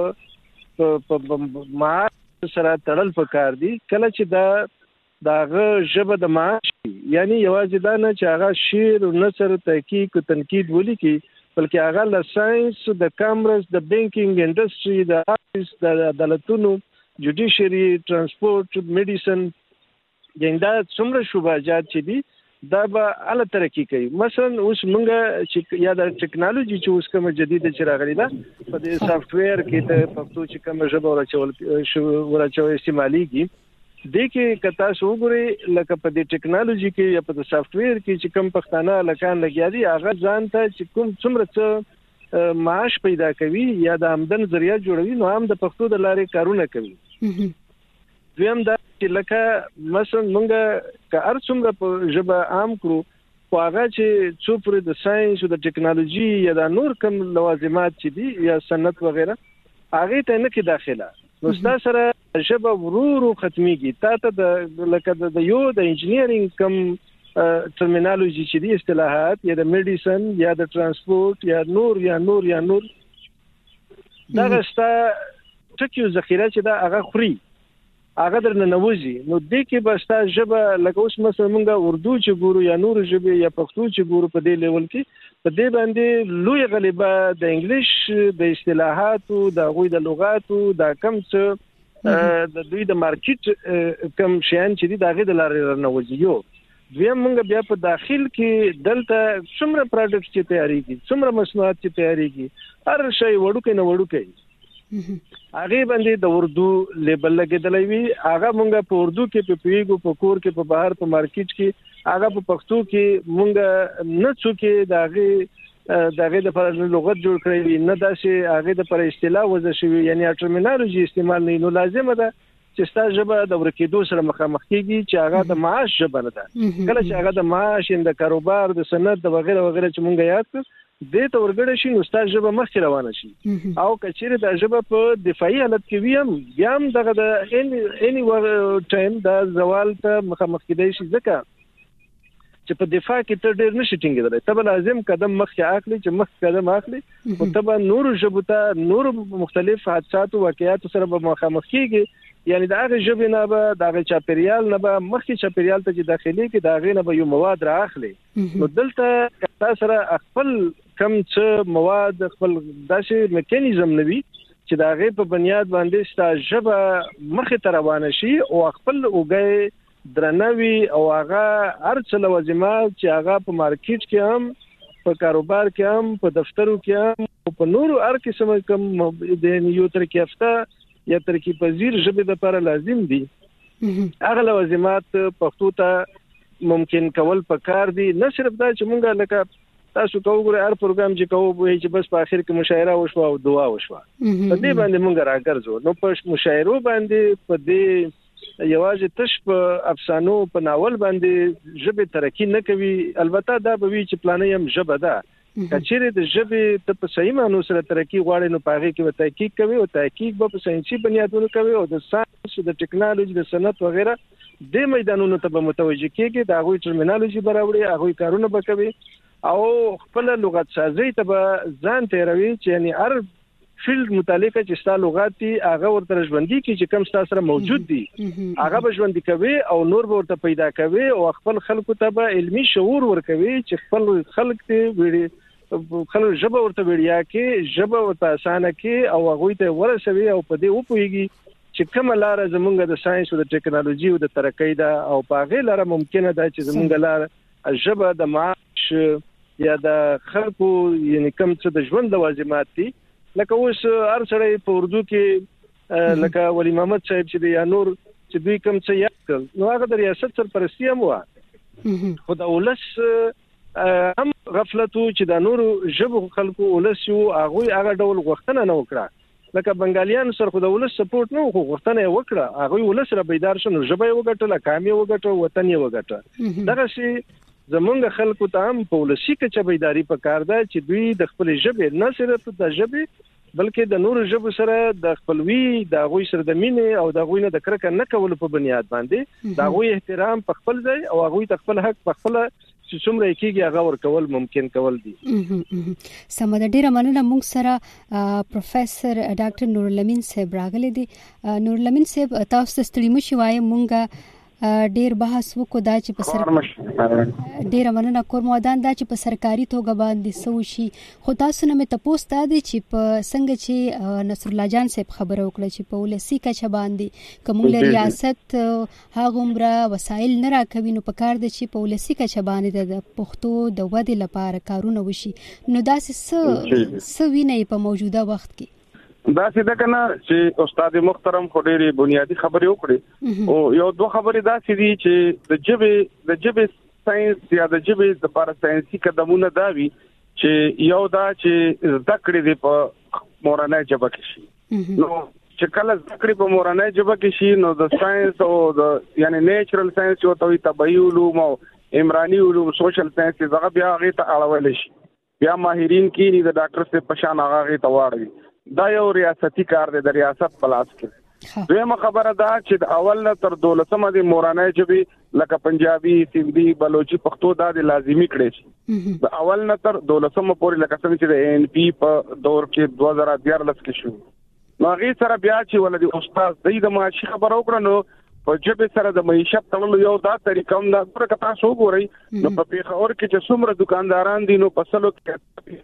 ما سره تړل پکار دي کله چې دا داغه ژبه د معاش یعنی یوازې دا نه چې هغه شعر او نثر تحقیق او تنقید ولي بلکې هغه له ساينس د کامرس د بانکینګ انډستری د آفیس د عدالتونو جوډیشری ترانسپورت میډیسن یندا څومره شوباجات چې دي دا به اعلی ترقی کوي. مثلا اوس موږ چې یا د ټیکنالوژي چې اوس کوم جديده چې راغلي ده په دې سافټ ویر کې ته پښتو چې کوم ژبه ورچول ورچول استعماليږي د کې کتا شوګوري لکه په دې ټیکنالوژي کې یا په سافټ ویر کې چې کوم پښتانه لکان لګیا دي هغه ځان ته چې کوم څومره څه معاش پیدا کوي یا د آمدن ذریعہ جوړوي نو هم د پښتو د لارې کارونه کوي. دویم دا چې لکه مثلا مونږ که هر څومره په ژبه عام کړو خو هغه چې څو پرې د ساينس او د ټیکنالوژي یا د نور کوم لوازمات چې دي یا صنعت وغیرہ هغه ته نه کې داخله نو ستاسو سره ژبه ورورو ختميږي تا ته د لکه د یو د انجینیرینګ کم ټرمینالوژي چې دي اصطلاحات یا د میډیسن یا د ترانسپورت یا نور یا نور یا نور دا غستا ټکیو ذخیره چې دا هغه خوري هغه درنه نوځي نو د کې بستا ژبه لکه اوس مثلا مونږه اردو چې ګورو یا نور ژبه یا پښتو چې ګورو په دې لیول کې په دې باندې لوی غالبا د انګلیش د اصطلاحاتو د غوي د لغاتو د کم څه د دوی د مارکیټ کم شیان چې دي دغه د لارې نوځي. یو دویم مونږ بیا په داخل کې دلته څومره پروډکټ چې تیاریږي څومره مصنوعات چې تیاریږي هر شی وړوکې نه وړوکې هغه باندې د اردو لیبل لګیدلې وي هغه مونږ په اردو کې په پیګو په کور کې په بهر په مارکیټ کې هغه په پښتو کې مونږ نه څوکې دغه دغه د پر لغت جوړ کړی نه داسې هغه د پر اصطلاح وځي شوی یعنی ټرمینالوژي استعمال نه نو لازمه ده چې ستاسو ژبه د ورکیدو سره مخامخ کیږي چې هغه د معاش ژبه نه ده کله چې هغه د معاش د کاروبار د صنعت د وغیرہ وغیرہ چې مونږ یاد کړ دې ته ورګړې شي نو ستاسو ژبه مخکې روانه شي او کچېره د ژبه په دفاعي حالت کې ویم بیا هم دغه د اني ټایم د زوال ته مخامخ کېدای شي ځکه چې په دفاع کې تر ډېر نشي ټینګېدلی ته به لازم قدم مخکې اخلي چې مخکې قدم اخلي او ته به نورو ژبو ته نورو مختلف حادثاتو واقعیاتو سره به مخامخ کېږي یعنی د هغه ژبې نه به د هغه چاپیریال نه به مخکې چاپیریال ته چې داخلي کې د هغې نه به یو مواد را اخلي نو دلته تا سره خپل کم څه مواد خپل داسې میکانیزم نه وي چې دا غي په بنیاد باندې ستا ژبه مخه ته روانه شي او خپل اوګي درنوي او هغه هر څه لوازمات چې هغه په مارکیټ کې هم په کاروبار کې هم په دفترو کې هم او په نورو هر قسم کوم د یو ترکیب یافته یا ترکیب پذیر ژبه د لپاره لازم دي هغه لوازمات پښتو ته ممکن کول پکار دي. نه صرف دا چې مونږه لکه تاسو کوو هر پروګرام چې کوو وایي چې بس په اخر کې مشاعره وشو او دعا وشو په دې باندې مونږ راګرځو. نو په مشاعرو باندې په دې یوازې تش په افسانو په ناول باندې ژبه ترقی نه کوي. البته دا به وی چې پلانې هم ژبه ده کچېره د ژبه ته په صحیح معنی سره ترقی غواړي نو پاره کې تحقیق کوي او تحقیق به په ساينسي بنیادونو کوي او د ساينس د ټکنالوژي د صنعت وغیرہ د میدانونو ته به متوجه کیږي دا غوي ټرمینالوژي براوړي هغه کارونه به کوي او خپل لغت سازي ته به ځان تیروي چې یعنی هر فیلډ متعلقه چې ستاسو لغات دي هغه ورته ژوندۍ کی چې کم ستاسو سره موجود دي هغه به ژوندۍ کوي او نور به ورته پیدا کوي او خپل خلکو ته به علمي شعور ورکوي چې خپل خلک ته ویډي خلک ژبه ورته ویډیا کې ژبه ورته اسانه کې او هغه ته ورسوي او په دې وپويږي چې کومه لار زمونږ د ساينس او د ټکنالوژي او د ترقۍ دا او په هغه لار ممکنه ده چې زمونږ لار ژبه د معاش یا د خلکو یعنی کوم څه د ژوند لوازمات دي لکه اوس هر سړی په اردو کې لکه ولی محمد صاحب چې یا نور چې دوی کوم څه یاد کړ نو هغه د ریاست سرپرستی هم و خو د ولس هم غفلتو چې د نور ژبو خلکو ولس یو هغه هغه ډول غوښتنه نه وکړه لکه بنگالیان سره خو د ولس سپورټ نه خو غوښتنه وکړه هغه ولس را بیدار شنو ژبه یې وګټله کامي وګټه وطن یې وګټه دغه شی زمونږ خلکو ته هم په ولسی کې چې بیداری پکار ده چې دوی د خپل ژبې نه صرف د ژبې بلکې د نورو ژبو سره د خپلوي د غوي سره د مینې او د غوي نه د کرکه نه کول په بنیاد باندې د غوي احترام په خپل ځای او غوي د خپل حق په خپل چې څومره کېږي هغه ور کول ممکن کول دي. سمه ډیره مننه. موږ سره پروفیسور ډاکټر نور الامین صاحب راغلي دي. نور الامین صاحب تاسو ستړي مشي وای مونږه ډیر بحث وکړو دا چې په سر ډیر مننه کوم ودان دا چې په سرکاري توګه باندې سو شي خو تاسو نه مې تاسو ته دي چې په څنګه چې نصر الله جان صاحب خبره وکړه چې په ولسی کچه باندې کوم ریاست هغه عمره وسایل نه راکوي نو په کار دي چې په ولسی کچه باندې د پښتو د ودې لپاره کارونه وشي نو دا څه څه ویني په موجوده وخت کې دا څه کنه چې استاد محترم خو ډېری بنیادی خبرې وکړي او یو دوه خبرې دا چې دي چې د جبه د جبه ساينس یا د جبه د لپاره ساينسي قدمونه دا وی چې یو دا چې ذکر دې په مورانه جبه کې شي نو چې کله ذکر په مورانه جبه کې شي نو د ساينس او د یعنی نیچرل ساينس او توي طبيعي علوم او عمراني علوم سوشل ساينس دغه بیا هغه ته اړول شي بیا ماهرین کې د ډاکټر سے پشان هغه ته واړوي دا یو ریاستي کار دی د ریاست پلاس کې. دویمه خبره دا چې د اول نه تر دولسمه د مورانه جبې لکه پنجابي سندي بلوچي پښتو دا د لازمي کړي شي د اول نه تر دولسمه پورې لکه څنګه چې د ان پی په دور کې دوه هزار دیارلس کې شو نو هغه سره بیا چې ولدي استاد د دې معاشي خبرو کړو نو په جبې سره د معیشت تړلو یو دا طریقه هم دا پرکه تاسو وګورئ نو په پیښور کې چې څومره دکانداران دي نو په سلو کې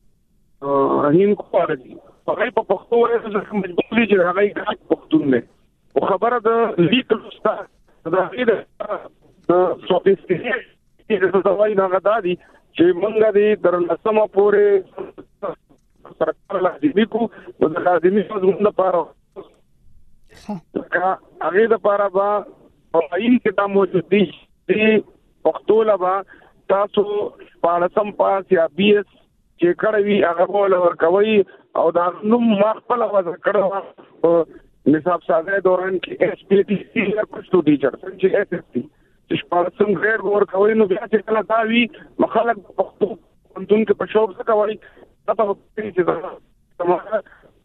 رهین کوړي دي هغه په پښتو وایي چې مجبوري چې هغه ګرځي پښتون نه او خبره د لیکل استاد دا غیر د سوفیسټیکیټ چې د وایي نه غدادي چې مونږ دې تر لسمه پورې سرکار لازمي کو د لازمي څه لپاره ها هغه لپاره با وایي چې دا موجود دي چې پښتو لبا تاسو پالسم پاس یا بي اس چې کړوي هغه ول ورکوي او دا نو ما خپل وځ کړو په نصاب ساده دوران کې اس پی ټي سی یا پښتو ټیچر چې اس اس ټي چې شپږم ګریډ ورکوي نو بیا چې کله دا وی مخالک پښتو انتون کې په شوق څه کوي تاسو په دې چې تمام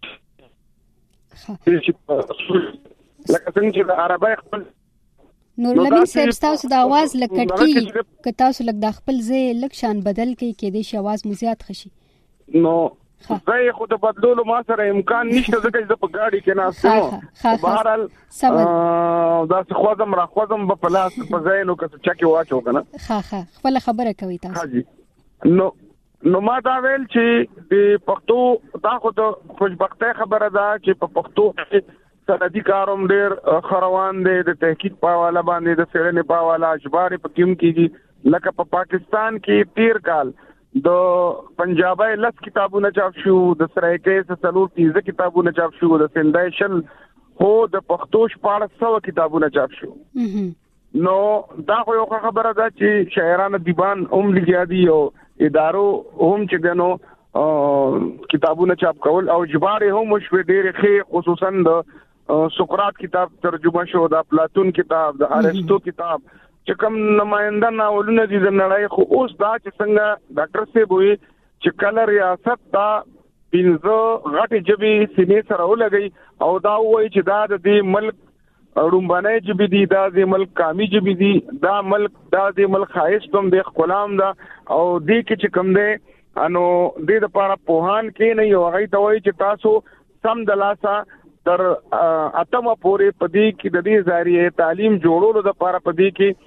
لکه څنګه چې د عربی خپل نور الامین صاحب تاسو د आवाज لکټ کی ک تاسو لک د خپل ځای لک شان بدل کی کې د شي आवाज مو زیات خشي نو زه خو د بدلولو ما سره امکان نشته ځکه چې په گاډي کې ناستم بهرحال دا څه خوازم را خوازم په لاس په ځای نو که څه چکی واچو کنه ها ها خپل خبره کوي تاسو ها جی نو نو ما دا ویل چې د پښتو دا خو د خوشبخته خبره ده چې په پښتو سندي کاروم ډېر خروان دي د تحقیق په حواله باندې د سیرن په حواله اخبار په کوم کېږي لکه په پاکستان کې تیر کال د پنجابي لس کتابونه چاپ شو د سرایکې څلور تیزه کتابونه چاپ شو د سندایشل هو د پښتو شپږ سو کتابونه چاپ شو نو دا خو یو خبره ده چې شاعرانو دیوان هم لګیا دي او ادارو هم چې دنو کتابونه چاپ کول او جبار هم شوه ډېر ښه خصوصا د سقراط کتاب ترجمه شو د افلاطون کتاب د ارسطو کتاب چې کوم نماینده ناولونه دي د نړۍ خو اوس دا چې څنګه ډاکټر صاحب وي چې کله ریاست تا پینځه غټي جبي سینې سره ولګي او دا وایي چې دا د دې ملک رومبانه جبي دي دا د ملک کامي جبي دي دا ملک دا د ملک خایستوم د غلام دا او دې کې چې کوم دی انو دې د پاره پوهان کې نه یو هغه ته وایي چې تاسو سم دلاسا تر اتمه پورې پدې کې د دې ذریعہ تعلیم جوړولو د لپاره پدې کې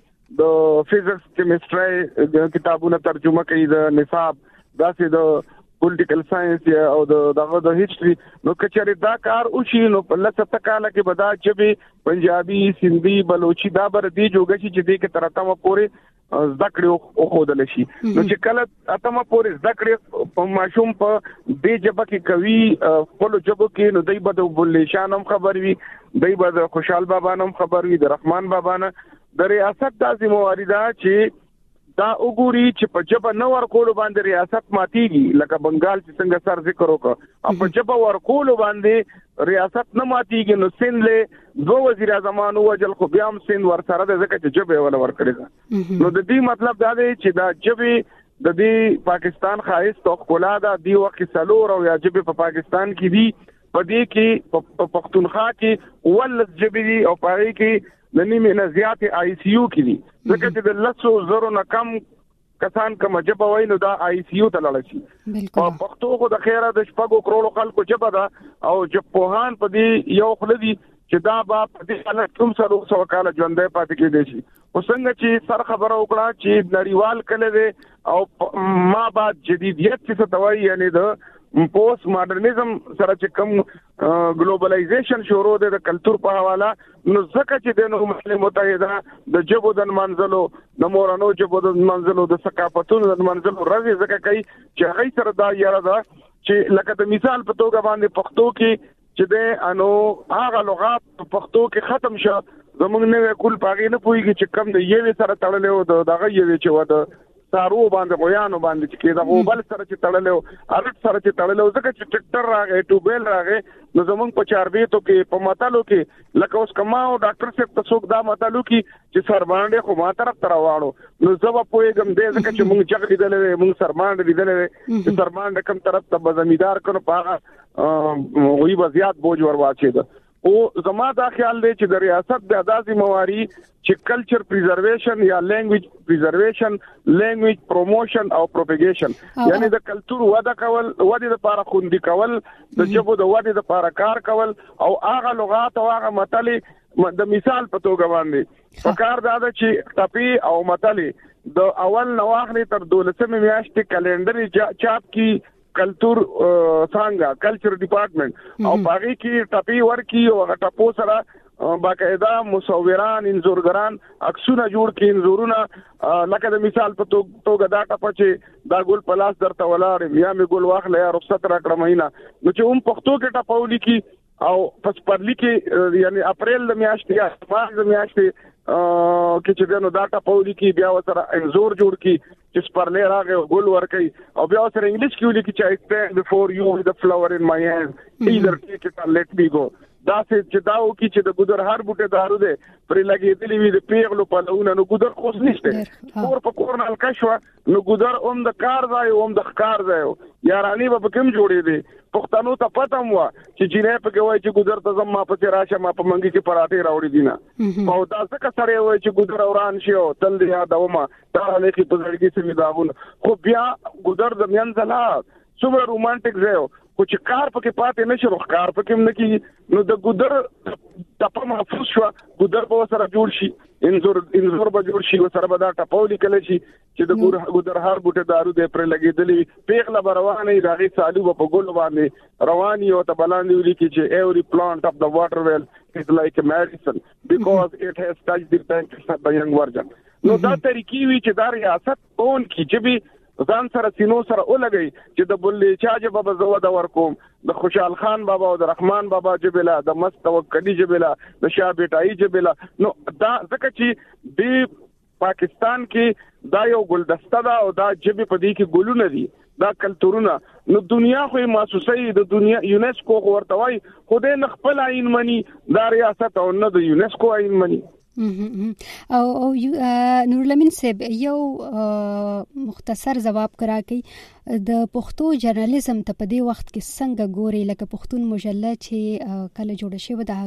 د فزکس کیمستري د کتابونو ترجمه کوي د نصاب داسې د پولیټیکل ساينس او د دغه د هیستوري نو کچاري دا کار او شي نو په لسته کاله کې بدا چې پنجابي سندي بلوچي دا بر دي جوګه چې دې کې ترتمه پورې ذکر او خودل شي نو چې کله اتمه پورې ذکر په ماشوم په دې جبه کې کوي خپل جبه کې نو دای بده بلې شانم خبر وي دای بده خوشحال بابا نوم خبر وي د رحمان بابا نه د ریاست د ذمہواری دا چې دا وګوري چې په جبه نو ورکول باندې ریاست ماتيږي لکه بنگال چې څنګه سر ذکر وکړه په جبه ورکول باندې ریاست نه ماتيږي نو سند له دوه وزیر اعظمان وجل خو بیا هم سند ور سره د ځکه چې جبه ولا ور کړی نو د دې مطلب دا دی چې دا جبه د دې پاکستان خایست او خلا دا دی وخت سلور او یا جبه په پاکستان کې دی په دې کې په پښتونخوا کې ول جبه او پاره کې د نیمه نه زیات آی سی یو کې دي ځکه چې د لسو زرو نه کم کسان کوم جبه وای نو دا آی سی یو ته لاړ شي او پښتو خو د خیره د شپږو کروڑو خلکو جبه ده او جب پوهان په دې یو خلدي چې دا با په دې حالت کوم سره سو کال ژوندې پاتې کېدي شي او څنګه چې سر خبره وکړه چې نړیوال کله دی او ما بعد جدیدیت څه توای یعنی د پوسټ ماډرنزم سره چې کوم ګلوبلایزیشن شروع ده د کلچر په حواله نو ځکه چې د ملل متحده د جبو د منځلو د مورانو جبو د منځلو د ثقافتونو د منځلو راځي ځکه کوي چې هغه سره دا یاره ده چې لکه د مثال په توګه باندې پښتو کې چې د انو هغه لغات په پښتو کې ختم شه زمونږ نه کول پاګې نه پويږي چې کم د یوې سره تړلې او دغه یوې چې و د سارو باندې غویانو باندې چې کېدا او بل سره چې تړلې ارټ سره چې تړلې ځکه چې ټریکټر راغی ټوبل راغی نو زمونږ په چاربېتو کې په ماتالو کې لکه اوس کما او ډاکټر صاحب ته څوک دا ماتالو کې چې سر باندې خو ما طرف تر واړو نو زه په پوهېږم دې ځکه چې مونږ جګ لیدلې مونږ سر باندې لیدلې چې سر باندې کوم طرف ته زمیدار کنه پاغه وی وضعیت بوج ور واچېده او زما دا خیال دی چې د ریاست د ادا ذمہواری چې کلچر پریزرویشن یا لینګویج پریزرویشن لینګویج پروموشن او پروپاګیشن یعنی د کلچر وده کول وده لپاره خوندي کول د ژبو د وده لپاره کار کول او هغه لغات او هغه متلي د مثال په توګه باندې فکر دا چې ټپی او متلي د اول نواخني تر دولسمه میاشتې کلندر چاپ کی کلچر څنګه کلچر ډپارټمنټ او باغی کې ټپی ورکی او ټپو سره باقاعده مصوران انزورګران عکسونه جوړ کړي انزورونه لکه د مثال په توګه دا ټپ چې دا ګل پلاس درته ولاړ یا می ګل واخله یا رخصت راکړه مهینه نو چې هم پښتو کې ټپولي کې او پس پرلی کې یعنی اپریل د میاشتې یا مارچ د میاشتې کې چې دنو دا ټپولي کې بیا وسره انزور جوړ کړي چې سپرلې راغی ګل ورکي او بیا سره انګلیش کې ولیکي چې I stand before you with the flower in my hand either take it or let me go دا چې دا و کی چې د ګودر هر بوټه دارو ده پرې لګېدلې وي د پیغلو په لونه نو ګودر خوښ نشته کور په کور نه الکشوا نو ګودر اوم د کار ځای اوم د ښکار ځای یارانی به کوم جوړې دي پښتنو ته پته مو چې جنې په کې وای چې ګودر ته زما په راشه ما په منګي کې پراټې راوړې دي نه او دا څه سره وای چې ګودر اوران شي او تل دی یادومه دا لکه په ځړګي سمې داونه خو بیا ګودر د منځلا څومره رومانټیک ځای خو چې کار پکې پاتې نشي روخ کار پکې نه کیږي نو د ګودر د په محفوظ شو ګودر په سره جوړ شي انزور انزور به جوړ شي سره به دا ټپولي کله شي چې د ګور ګودرهار بوټه دارو د پر لګېدلې پیغله روانه راغی سالو په ګول باندې رواني او ته بلاندې ولي کې چې every plant of the water well is like a medicine because it has touched the pancreas of the young virgin. نو دا طریقې وی چې دا ریاست اون کی چې به ځان سره سينو سره ولګي چې د بلې چاجه بابا زو د ورکوم د خوشحال خان بابا او د رحمان بابا جبلا د مست توکلی جبلا د شاه بیٹای جبلا نو دا ځکه چې د پاکستان کې دا یو ګلدسته دا او دا جبې په دې کې ګلونه دي دا کلتورونه نو دنیا خو محسوسي د دنیا یونیسکو ورته وای خو د خپل عین منی دا ریاست او نه د یونیسکو عین منی. او او نور لمن صاحب یو مختصر جواب کرا کی د پښتو جرنالیزم ته په دې وخت کې څنګه ګوري لکه پښتون مجله چې کله جوړه شوی د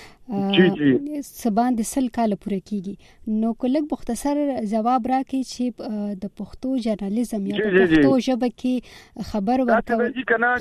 هغه سبان د سل کال پوره کیږي نو کله مختصر جواب راکړي چې د پښتو جرنالیزم یا پښتو ژبه کې خبر ورکوي دا کنه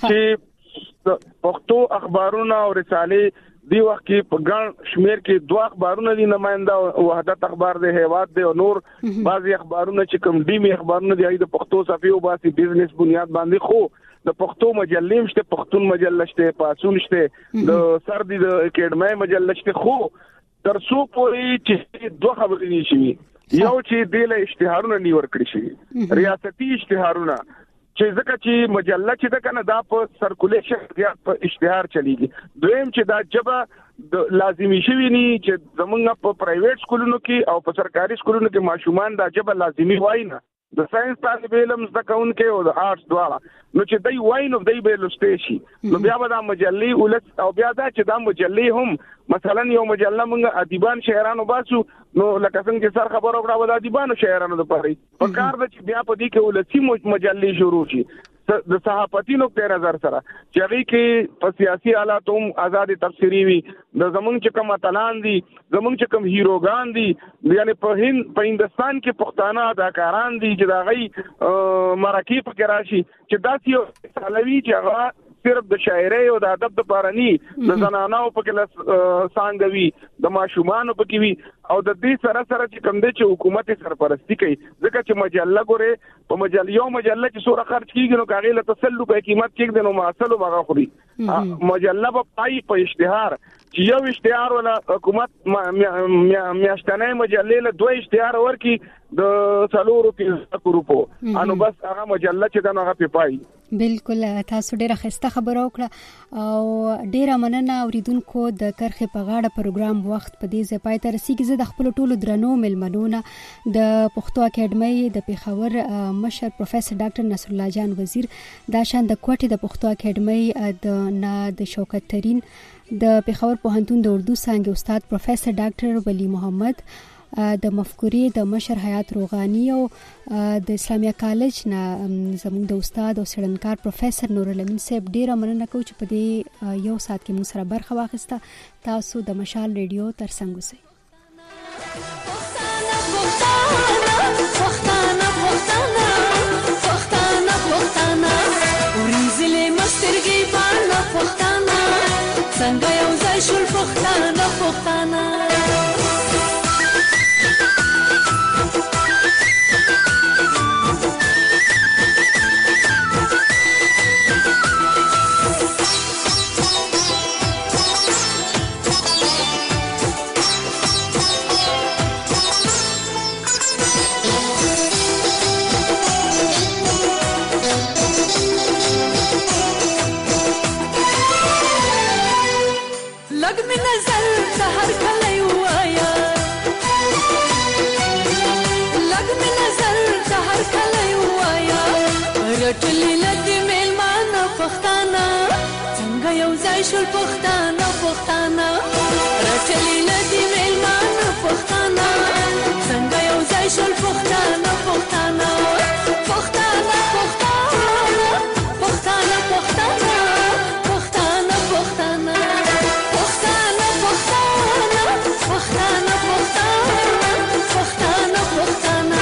چې پښتو اخبارونه او رسالې دی وخت کې په ګڼ شمیر کې دوه اخبارونه دي نمائنده وحدت اخبار د هیواد دی او نور بعضي اخبارونه چې کوم ډیمي اخبارونه دي د پښتو صفحه او باسي بزنس بنیاد باندې خو د پښتو مجلې شته پښتون مجله شته پاسون شته د سردي د اکیډمي مجله شته خو ترڅو پورې چې دوه خبرې نشي یو چې د اشتهارونه نیور کړی شي ریاستي اشتهارونه چې ځکه چې مجله چې دا کنه دا په سرکولیشن یا په اشتهار چلیږي دویم چې دا جبه د لازمی شوی ني چې زمونږ په پرایویټ سکولونو کې او په سرکاري سکولونو کې ماشومان دا جبه لازمی وای نه د ساينس طالب علم زده کوونکې او د آرټس دواړه نو چې دای وای نو دای به لسته شي نو بیا به دا مجلې ولس او بیا دا چې دا مجلې هم مثلا یو مجله موږ ادیبان شاعرانو باسو نو لکه څنګه چې سر خبر او د ادیبانو شاعرانو د پاره په کار د چې بیا په دې کې ولسی مجلې شروع شي د صحافتي نقطه نظر سره چې هغه کې په سیاسي حالات هم آزاد تفسیری وي د زمونږ چې کوم اتلان دي زمونږ چې کوم هیروګان دي یعنی په هند په هندستان کې پښتانه اداکاران دي چې دا غي مرکه په کې راشي چې داسې یو سالوي چې هغه صرف د شاعرۍ او د ادب لپاره نه د زنانو په کې سانګوي د ماشومان په کې وي او د دې سره سره چې کوم د چې حکومت سرپرستی کوي ځکه چې مجله ګوره په مجله یو مجله چې سوره خرج کیږي نو کاغه له تسلو په قیمت کې د نو معسلو بغا خوري مجله په پای په اشتهار چې یو اشتهار ولا حکومت میاشتنه مجله له دوه اشتهار ورکی د څلورو کې روپو انو بس هغه مجله چې دا هغه په پای بالکل تاسو ډیره خسته خبره وکړه او ډیره مننه اوریدونکو د کرخه په غاړه پروګرام وخت په دې ځای پای ته رسیدي د خپل ټولو درنو ملمنونه د پښتو اکیډمي د پیښور مشر پروفیسور ډاکټر نصر الله جان وزیر دا شان د کوټې د پښتو اکیډمي د نه د شوکت ترين د پیښور پوهنتون د اردو څانګې استاد پروفیسور ډاکټر ولی محمد د مفکورې د مشر حیات روغانی او د اسلامیه کالج نه زموږ د استاد او سړنکار پروفیسور نور الامین صاحب ډیره مننه کوم چې په دې یو ساعت کې موږ سره برخه واخیسته تاسو د مشال ریډیو ترڅنګ اوسئ څنګه یو ځای شول پښتانه پښتانه شول پښتانه پښتانه راټلی لدی میلمان پښتانه څنګه یو ځای شول پښتانه پښتانه پښتانه پښتانه پښتانه پښتانه پښتانه پښتانه پښتانه پښتانه پښتانه پښتانه پښتانه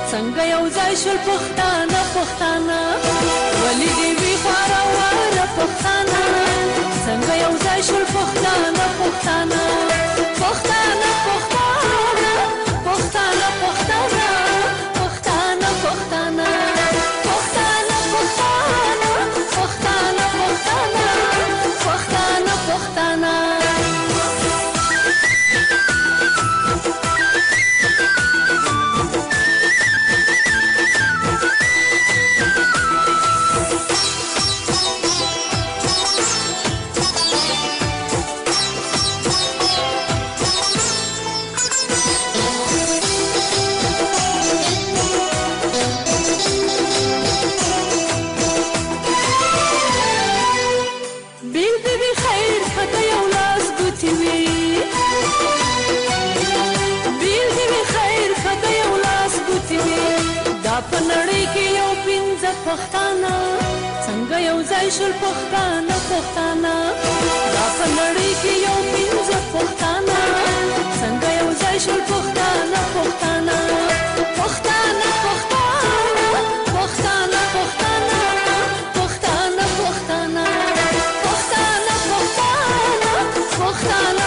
څنګه یو ځای شول پښتانه پښتانه ولې دې وی خواره واره پښتانه څنګه یو ځای شول پښتانه پښتانه پښتانه پښتانه پښتانه پښتانه پښتانه پښتانه پښتانه پښتانه پښتانه پښتانه پښتانه پښتانه څنګه یو ځای شول پښتانه پښتانه دا په نړۍ کې یو پنځه پښتانه څنګه یو ځای شول پښتانه پښتانه پښتانه پښتانه پښتانه پښتانه پښتانه پښتانه پښتانه پښتانه پښتانه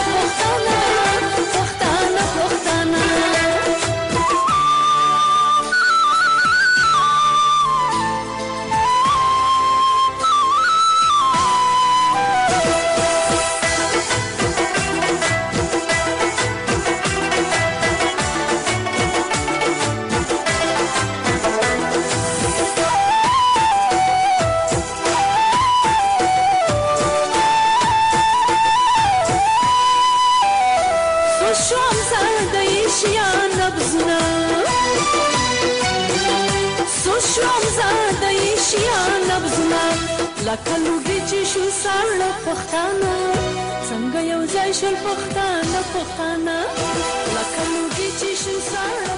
پښتانه پښتانه لکه لوګي چې شو ساړه پښتانه څنګه یو ځای شول پښتانه پښتانه لکه لوګي چې شو ساړه